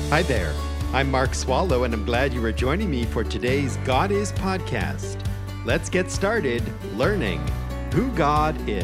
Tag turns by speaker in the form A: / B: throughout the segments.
A: Hi there. I'm Mark Swallow, and I'm glad you are joining me for today's God Is podcast. Let's get started learning who God is.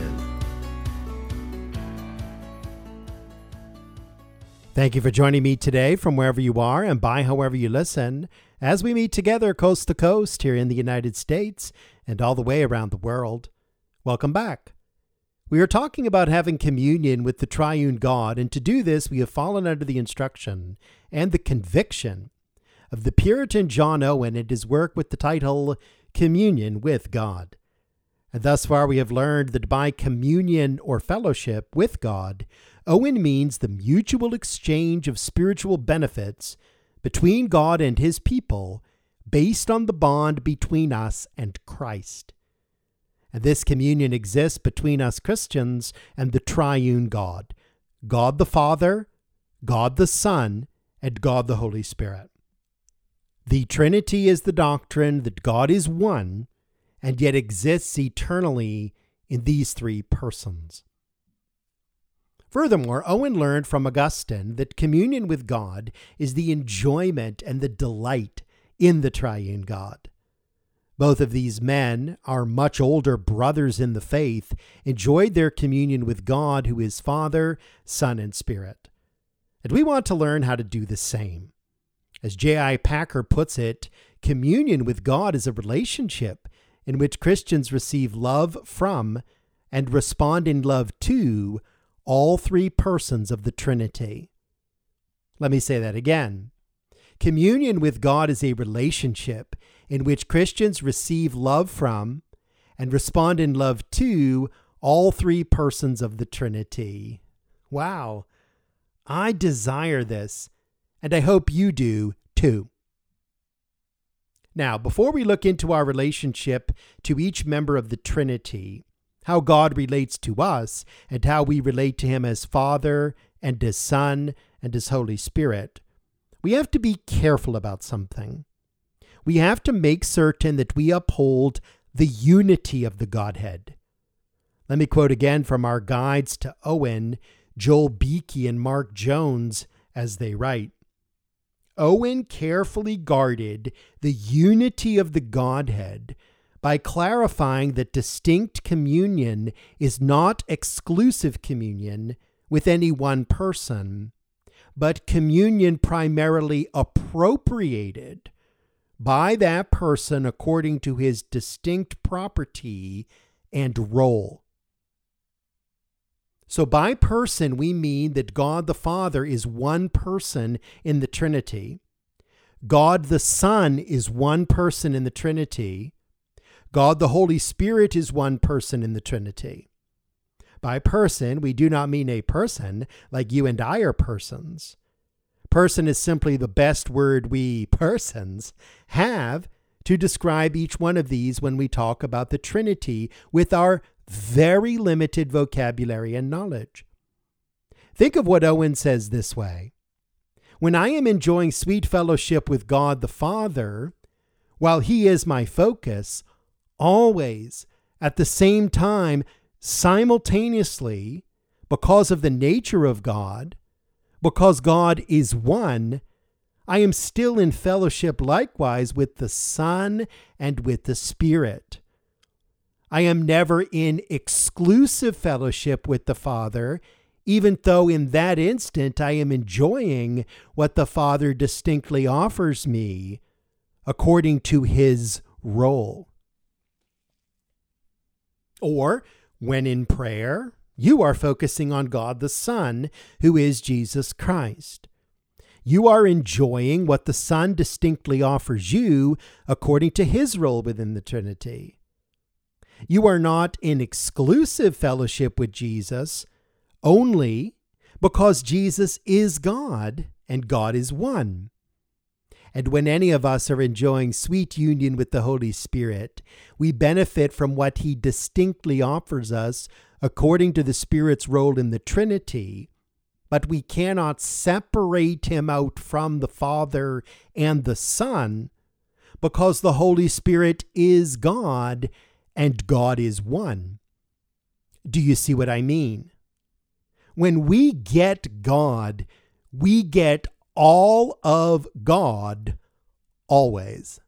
A: Thank you for joining me today from wherever you are and by however you listen, as we meet together coast to coast here in the United States and all the way around the world. Welcome back. We are talking about having communion with the triune God, and to do this, we have fallen under the instruction and the conviction of the Puritan John Owen and his work with the title Communion with God. And thus far, we have learned that by communion or fellowship with God, Owen means the mutual exchange of spiritual benefits between God and his people based on the bond between us and Christ. And this communion exists between us Christians and the triune God, God the Father, God the Son, and God the Holy Spirit. The Trinity is the doctrine that God is one and yet exists eternally in these three persons. Furthermore, Owen learned from Augustine that communion with God is the enjoyment and the delight in the triune God. Both of these men, our much older brothers in the faith, enjoyed their communion with God, who is Father, Son, and Spirit. And we want to learn how to do the same. As J.I. Packer puts it, communion with God is a relationship in which Christians receive love from and respond in love to all three persons of the Trinity. Let me say that again. Communion with God is a relationship in which Christians receive love from and respond in love to all three persons of the Trinity. Wow. I desire this, and I hope you do too. Now, before we look into our relationship to each member of the Trinity, how God relates to us, and how we relate to him as Father and as Son and as Holy Spirit, we have to be careful about something. We have to make certain that we uphold the unity of the Godhead. Let me quote again from our guides to Owen, Joel Beeke, and Mark Jones, as they write. Owen carefully guarded the unity of the Godhead by clarifying that distinct communion is not exclusive communion with any one person, but communion primarily appropriated by that person according to his distinct property and role. So by person, we mean that God the Father is one person in the Trinity. God the Son is one person in the Trinity. God the Holy Spirit is one person in the Trinity. By person, we do not mean a person like you and I are persons. Person is simply the best word we persons have to describe each one of these when we talk about the Trinity with our very limited vocabulary and knowledge. Think of what Owen says this way. When I am enjoying sweet fellowship with God the Father, while he is my focus, always, at the same time, simultaneously, because of the nature of God, because God is one, I am still in fellowship likewise with the Son and with the Spirit. I am never in exclusive fellowship with the Father, even though in that instant I am enjoying what the Father distinctly offers me according to his role. Or, when in prayer, you are focusing on God the Son, who is Jesus Christ. You are enjoying what the Son distinctly offers you according to his role within the Trinity. You are not in exclusive fellowship with Jesus only because Jesus is God and God is one. And when any of us are enjoying sweet union with the Holy Spirit, we benefit from what he distinctly offers us according to the Spirit's role in the Trinity, but we cannot separate him out from the Father and the Son because the Holy Spirit is God and God is one. Do you see what I mean? When we get God, we get all of God always.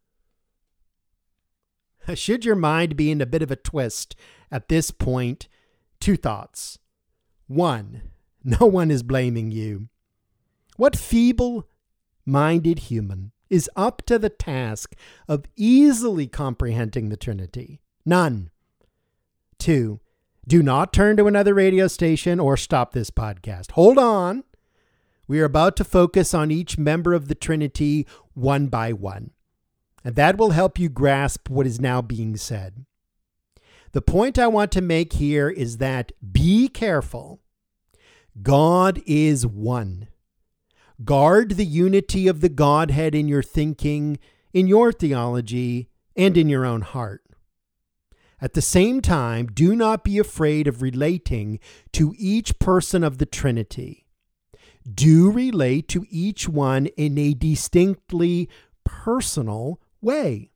A: Should your mind be in a bit of a twist at this point, two thoughts. One, no one is blaming you. What feeble-minded human is up to the task of easily comprehending the Trinity? None. Two, do not turn to another radio station or stop this podcast. Hold on. We are about to focus on each member of the Trinity one by one, and that will help you grasp what is now being said. The point I want to make here is that be careful. God is one. Guard the unity of the Godhead in your thinking, in your theology, and in your own heart. At the same time, do not be afraid of relating to each person of the Trinity. Do relate to each one in a distinctly personal way.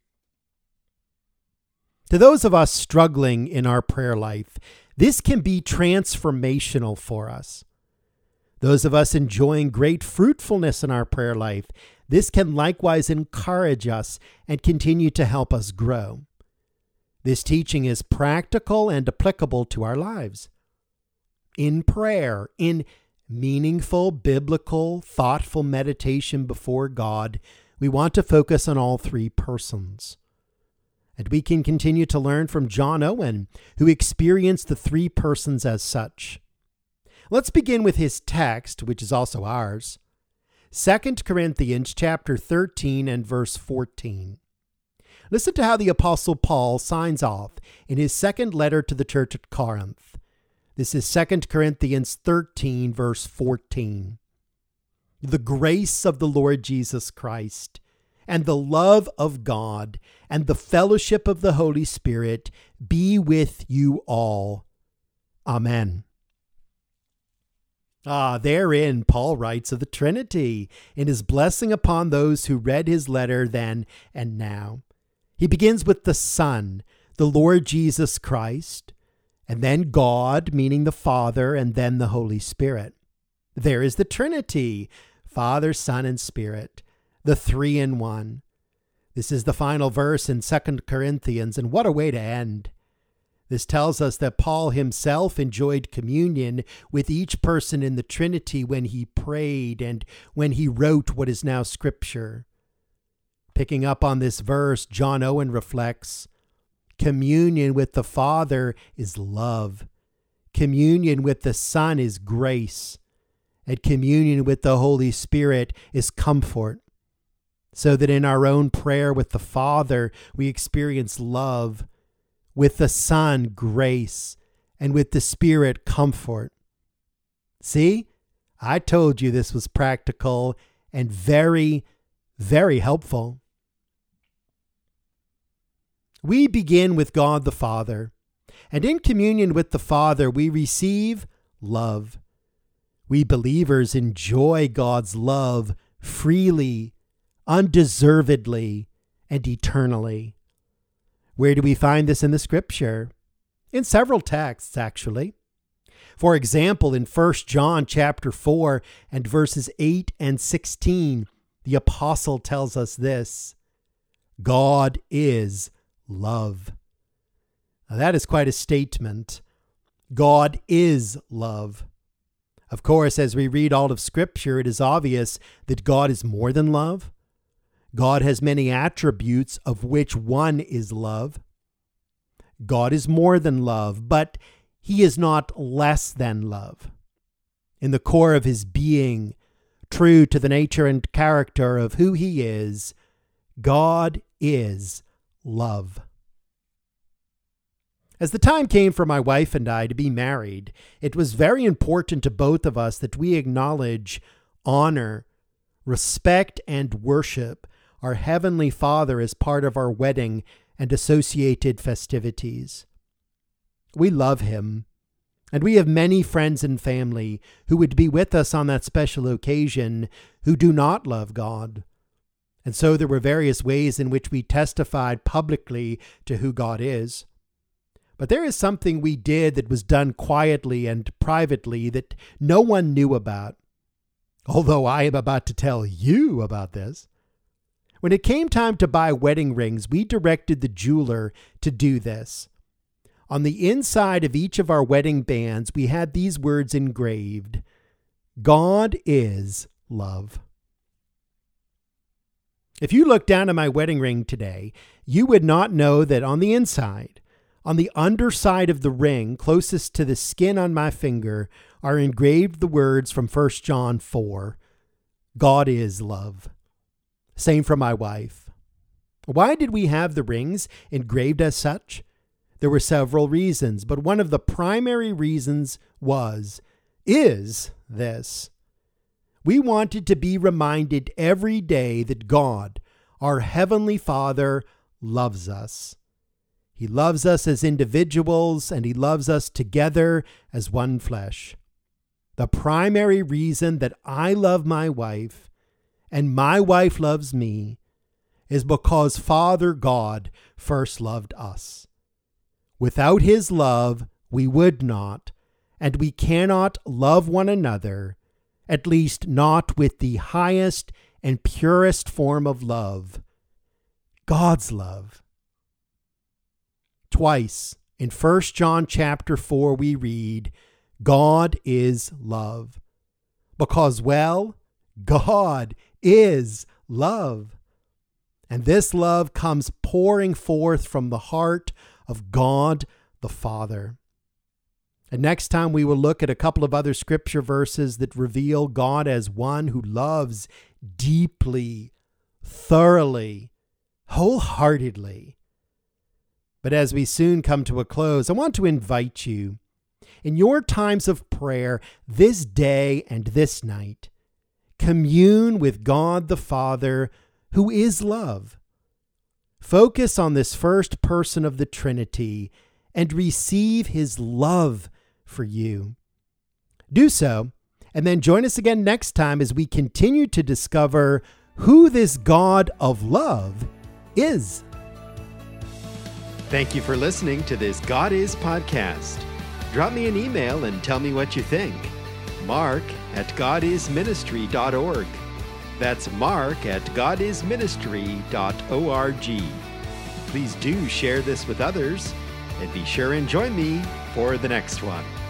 A: To those of us struggling in our prayer life, this can be transformational for us. Those of us enjoying great fruitfulness in our prayer life, this can likewise encourage us and continue to help us grow. This teaching is practical and applicable to our lives. In prayer, in meaningful, biblical, thoughtful meditation before God, we want to focus on all three persons. And we can continue to learn from John Owen, who experienced the three persons as such. Let's begin with his text, which is also ours. 2 Corinthians chapter 13 and verse 14. Listen to how the Apostle Paul signs off in his second letter to the church at Corinth. This is 2 Corinthians 13, verse 14. The grace of the Lord Jesus Christ, and the love of God, and the fellowship of the Holy Spirit be with you all. Amen. Therein Paul writes of the Trinity in his blessing upon those who read his letter then and now. He begins with the Son, the Lord Jesus Christ, and then God, meaning the Father, and then the Holy Spirit. There is the Trinity, Father, Son, and Spirit, the three in one. This is the final verse in 2 Corinthians, and what a way to end. This tells us that Paul himself enjoyed communion with each person in the Trinity when he prayed and when he wrote what is now Scripture. Picking up on this verse, John Owen reflects, communion with the Father is love. Communion with the Son is grace. And communion with the Holy Spirit is comfort. So that in our own prayer with the Father, we experience love. With the Son, grace, and with the Spirit, comfort. See, I told you this was practical and very, very helpful. We begin with God the Father, and in communion with the Father, we receive love. We believers enjoy God's love freely, undeservedly, and eternally. Where do we find this in the Scripture? In several texts, actually. For example, in 1 John chapter 4 and verses 8 and 16, the apostle tells us this: God is love. Now that is quite a statement. God is love. Of course, as we read all of Scripture, it is obvious that God is more than love. God has many attributes, of which one is love. God is more than love, but he is not less than love. In the core of his being, true to the nature and character of who he is, God is love. As the time came for my wife and I to be married, it was very important to both of us that we acknowledge, honor, respect, and worship our Heavenly Father as part of our wedding and associated festivities. We love him, and we have many friends and family who would be with us on that special occasion who do not love God. And so there were various ways in which we testified publicly to who God is. But there is something we did that was done quietly and privately that no one knew about. although I am about to tell you about this. When it came time to buy wedding rings, we directed the jeweler to do this. On the inside of each of our wedding bands, we had these words engraved: God is love. If you look down at my wedding ring today, you would not know that on the inside, on the underside of the ring, closest to the skin on my finger, are engraved the words from 1 John 4, God is love. Same for my wife. Why did we have the rings engraved as such? There were several reasons, but one of the primary reasons is this. We wanted to be reminded every day that God, our Heavenly Father, loves us. He loves us as individuals, and He loves us together as one flesh. The primary reason that I love my wife and my wife loves me is because Father God first loved us. Without His love, we would not, and we cannot love one another, at least not with the highest and purest form of love, God's love. Twice in 1 John chapter 4 we read, God is love. Because, well, God is love. And this love comes pouring forth from the heart of God the Father. And next time we will look at a couple of other scripture verses that reveal God as one who loves deeply, thoroughly, wholeheartedly. But as we soon come to a close, I want to invite you, in your times of prayer this day and this night, commune with God the Father, who is love. Focus on this first person of the Trinity and receive His love for you. Do so, and then join us again next time as we continue to discover who this God of love is. Thank you for listening to this God Is podcast. Drop me an email and tell me what you think. mark@godisministry.org. That's mark@godisministry.org. Please do share this with others, and be sure and join me for the next one.